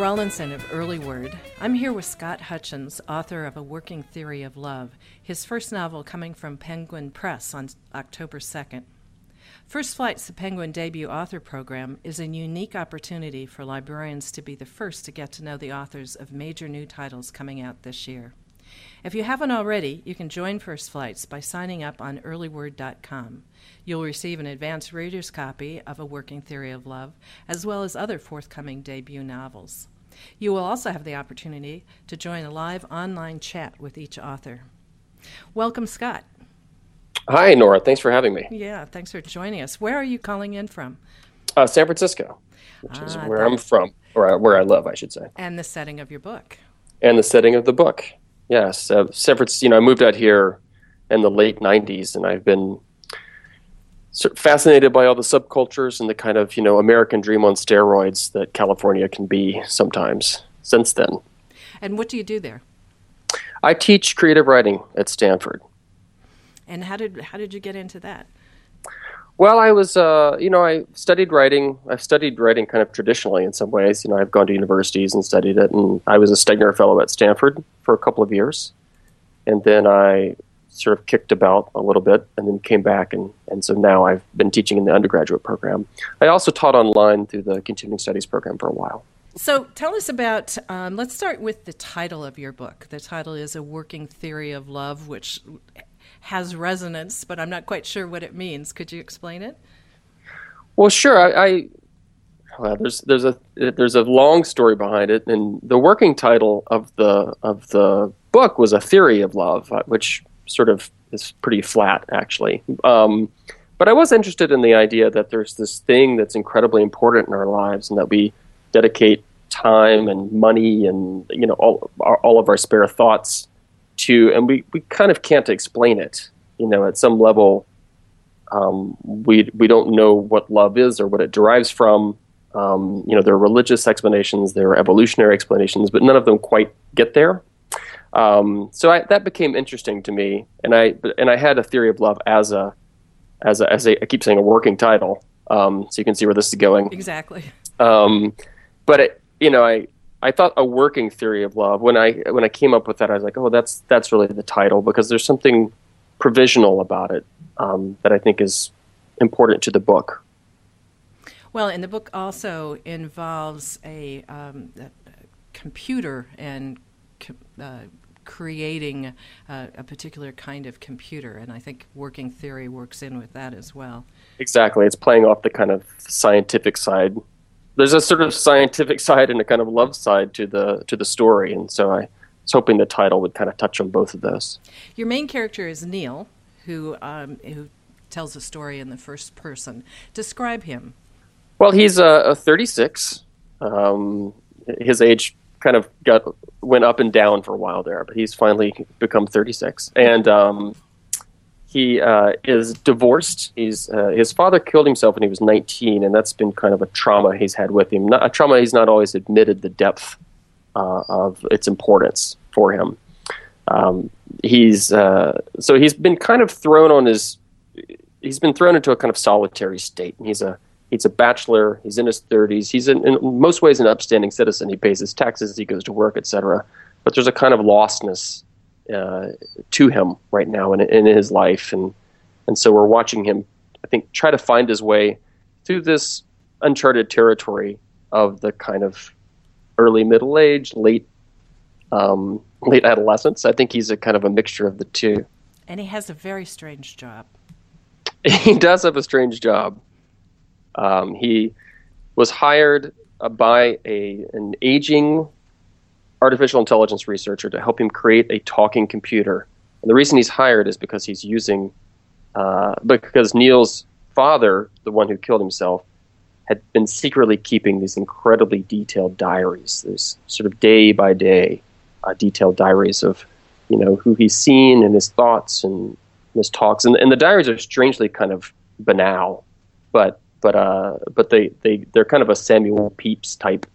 Rawlinson of Early Word. I'm here with Scott Hutchins, author of A Working Theory of Love, his first novel coming from Penguin Press on October 2nd. First Flight's the Penguin debut author program is a unique opportunity for librarians to be the first to get to know the authors of major new titles coming out this year. If you haven't already, you can join First Flights by signing up on earlyword.com. You'll receive an advanced reader's copy of A Working Theory of Love, as well as other forthcoming debut novels. You will also have the opportunity to join a live online chat with each author. Welcome, Scott. Hi, Nora. Thanks for having me. Yeah, thanks for joining us. Where are you calling in from? San Francisco, which is where I'm from, or where I live, I should say. And the setting of your book. And the setting of the book. Yes. San Francisco, I moved out here in the late 90s, and I've been fascinated by all the subcultures and the kind of, American dream on steroids that California can be sometimes since then. And what do you do there? I teach creative writing at Stanford. And how did you get into that? Well, I was, I studied writing. I've studied writing kind of traditionally in some ways. I've gone to universities and studied it, and I was a Stegner Fellow at Stanford for a couple of years. And then I sort of kicked about a little bit and then came back, and so now I've been teaching in the undergraduate program. I also taught online through the continuing studies program for a while. So tell us about, let's start with the title of your book. The title is A Working Theory of Love, which has resonance, but I'm not quite sure what it means. Could you explain it? Well, sure. There's a long story behind it, and the working title of the book was A Theory of Love, which sort of is pretty flat, actually. But I was interested in the idea that there's this thing that's incredibly important in our lives, and that we dedicate time and money and all of our spare thoughts to, and we kind of can't explain it. At some level, we don't know what love is or what it derives from. There are religious explanations, there are evolutionary explanations, but none of them quite get there. So that became interesting to me, and I had A Theory of Love as a I keep saying a working title, so you can see where this is going. Exactly. But I thought A Working Theory of Love, when I came up with that, I was like, oh, that's really the title, because there's something provisional about it that I think is important to the book. Well, and the book also involves a computer and creating a particular kind of computer, and I think working theory works in with that as well. Exactly. It's playing off the kind of scientific side. There's a sort of scientific side and a kind of love side to the story, and so I was hoping the title would kind of touch on both of those. Your main character is Neil, who tells a story in the first person. Describe him. Well, he's 36. His age kind of went up and down for a while there, but he's finally become 36, and he is divorced. His father killed himself when he was 19, and that's been kind of a trauma he's had with him. A trauma he's not always admitted the depth of its importance for him. He's been kind of he's been thrown into a kind of solitary state. And he's a bachelor. He's in his 30s. He's in most ways an upstanding citizen. He pays his taxes. He goes to work, etc. But there's a kind of lostness to him right now in his life, and so we're watching him, I think, try to find his way through this uncharted territory of the kind of early middle age, late adolescence. I think he's a kind of a mixture of the two. And he has a very strange job. He does have a strange job. He was hired by an aging artificial intelligence researcher to help him create a talking computer. And the reason he's hired is because he's because Neil's father, the one who killed himself, had been secretly keeping these incredibly detailed diaries, these sort of day by day detailed diaries of, who he's seen and his thoughts and his talks. And the diaries are strangely kind of banal, but they're kind of a Samuel Pepys type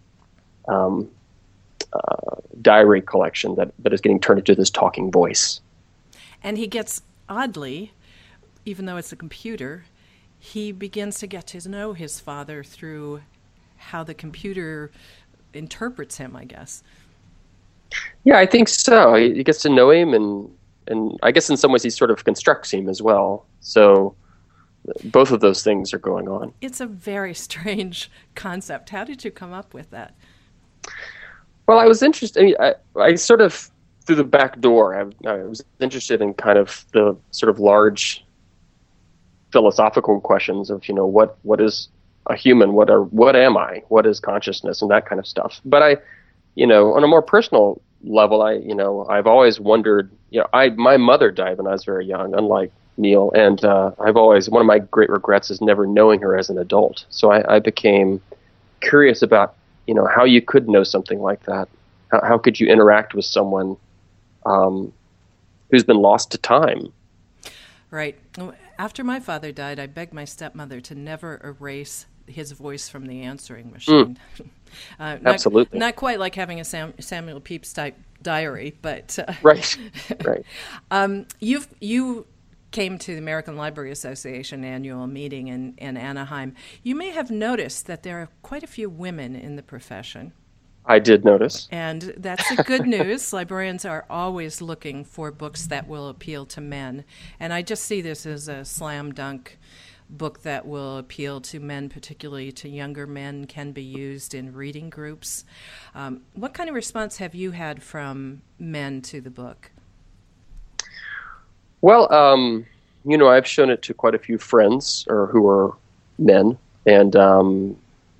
diary collection that is getting turned into this talking voice. And he gets, oddly, even though it's a computer, he begins to get to know his father through how the computer interprets him, I guess. Yeah, I think so. He gets to know him, and I guess in some ways he sort of constructs him as well. So both of those things are going on. It's a very strange concept. How did you come up with that? Well, I was interested. I mean, I sort of through the back door. I was interested in kind of the sort of large philosophical questions of, what is a human? What am I? What is consciousness? And that kind of stuff. But on a more personal level, I've always wondered. My mother died when I was very young, unlike Neil, and one of my great regrets is never knowing her as an adult. So I became curious about how you could know something like that. How could you interact with someone who's been lost to time? Right. After my father died, I begged my stepmother to never erase his voice from the answering machine. Absolutely. Not quite like having a Samuel Pepys type diary, but right. You came to the American Library Association annual meeting in Anaheim. You may have noticed that there are quite a few women in the profession. I did notice. And that's a good news. Librarians are always looking for books that will appeal to men. And I just see this as a slam dunk book that will appeal to men, particularly to younger men, can be used in reading groups. What kind of response have you had from men to the book? Well, I've shown it to quite a few friends who are men, and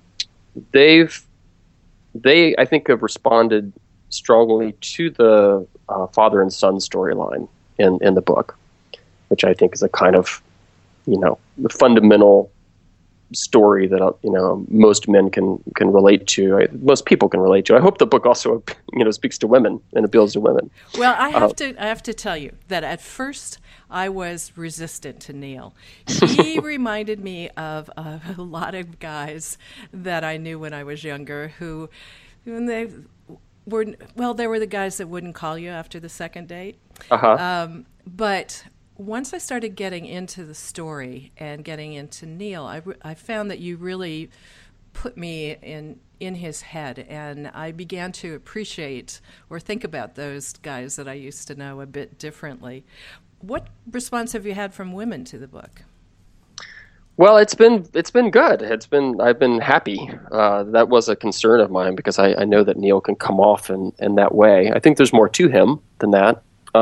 they, I think, have responded strongly to the father and son storyline in the book, which I think is a kind of, the fundamental story that most men can relate to. Most people can relate to. I hope the book also speaks to women and appeals to women. Well, I have to tell you that at first I was resistant to Neil. He reminded me of a lot of guys that I knew when I was younger who, when they were, there were the guys that wouldn't call you after the second date. But once I started getting into the story and getting into Neil, I found that you really put me in his head, and I began to appreciate or think about those guys that I used to know a bit differently. What response have you had from women to the book? Well, it's been good. I've been happy. That was a concern of mine because I know that Neil can come off in that way. I think there's more to him than that.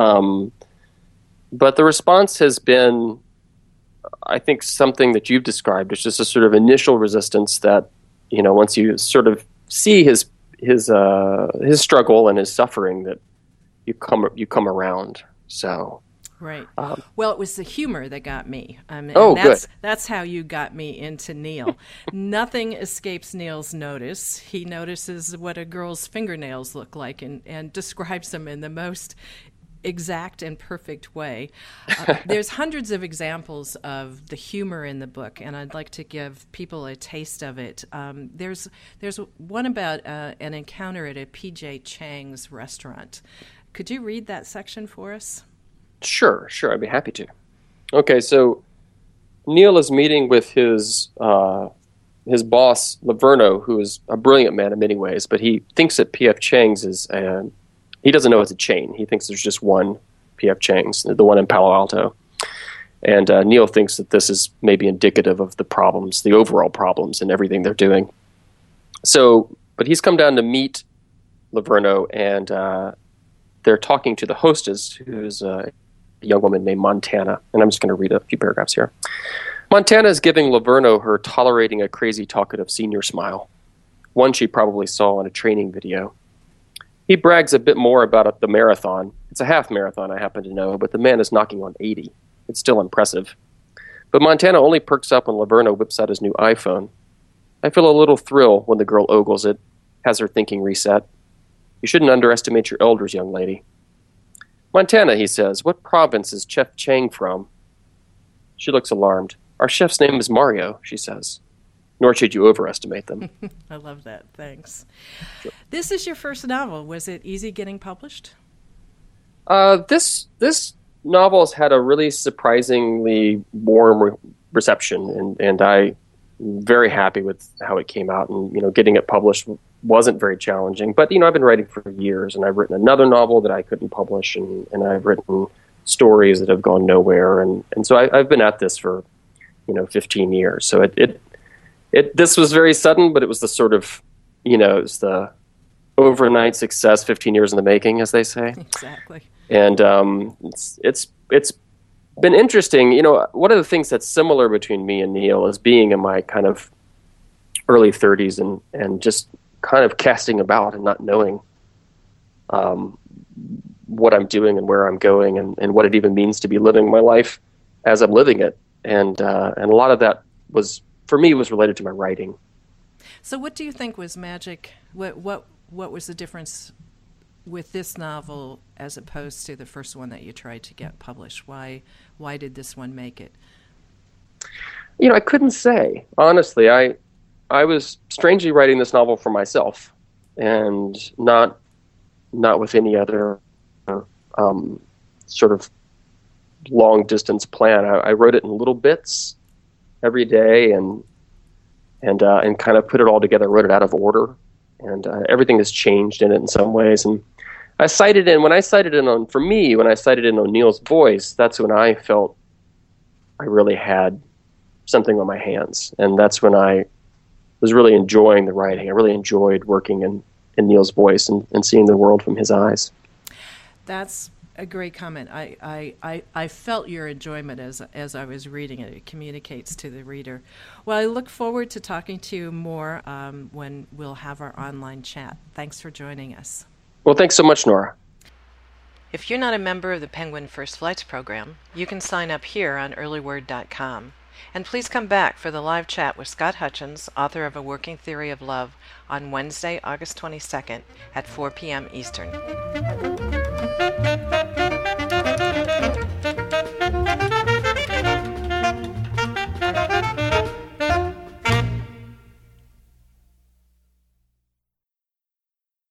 But the response has been, I think, something that you've described. It's just a sort of initial resistance that, once you sort of see his struggle and his suffering, that you come around. So. Right. Well, it was the humor that got me. Good. That's how you got me into Neil. Nothing escapes Neil's notice. He notices what a girl's fingernails look like and describes them in the most exact and perfect way. There's hundreds of examples of the humor in the book, and I'd like to give people a taste of it. There's one about an encounter at a P.J. Chang's restaurant. Could you read that section for us? Sure, I'd be happy to. Okay, so Neil is meeting with his boss, Laverno, who is a brilliant man in many ways, but he thinks that P.F. Chang's is he doesn't know it's a chain. He thinks there's just one P.F. Chang's, the one in Palo Alto. And Neil thinks that this is maybe indicative of the problems, the overall problems in everything they're doing. So, but he's come down to meet Laverno, and they're talking to the hostess, who's a young woman named Montana. And I'm just going to read a few paragraphs here. Montana is giving Laverno her tolerating a crazy talkative senior smile, one she probably saw in a training video. He brags a bit more about the marathon. It's a half marathon, I happen to know, but the man is knocking on 80. It's still impressive. But Montana only perks up when Laverno whips out his new iPhone. I feel a little thrill when the girl ogles it, has her thinking reset. You shouldn't underestimate your elders, young lady. Montana, he says, what province is Chef Chang from? She looks alarmed. Our chef's name is Mario, she says. Nor should you overestimate them. I love that. Thanks. Sure. This is your first novel. Was it easy getting published? This novel has had a really surprisingly warm reception, and I'm very happy with how it came out. And getting it published wasn't very challenging. But, I've been writing for years, and I've written another novel that I couldn't publish, and I've written stories that have gone nowhere. And so I've been at this for, 15 years. So this was very sudden, but it was the sort of, it was the overnight success, 15 years in the making, as they say. Exactly. And it's been interesting. One of the things that's similar between me and Neil is being in my kind of early 30s and just kind of casting about and not knowing what I'm doing and where I'm going and what it even means to be living my life as I'm living it. And a lot of that was related to my writing. So what do you think was magic? What was the difference with this novel as opposed to the first one that you tried to get published? Why did this one make it? I couldn't say. Honestly, I was strangely writing this novel for myself and not with any other sort of long distance plan. I wrote it in little bits every day and kind of put it all together, wrote it out of order, and everything has changed in it in some ways. And when I cited in O'Neill's voice, that's when I felt I really had something on my hands. And that's when I was really enjoying the writing. I really enjoyed working in Neil's voice and seeing the world from his eyes. That's a great comment. I felt your enjoyment as I was reading it. It communicates to the reader. Well, I look forward to talking to you more when we'll have our online chat. Thanks for joining us. Well, thanks so much, Nora. If you're not a member of the Penguin First Flights program, you can sign up here on earlyword.com. And please come back for the live chat with Scott Hutchins, author of A Working Theory of Love, on Wednesday, August 22nd at 4 p.m. Eastern.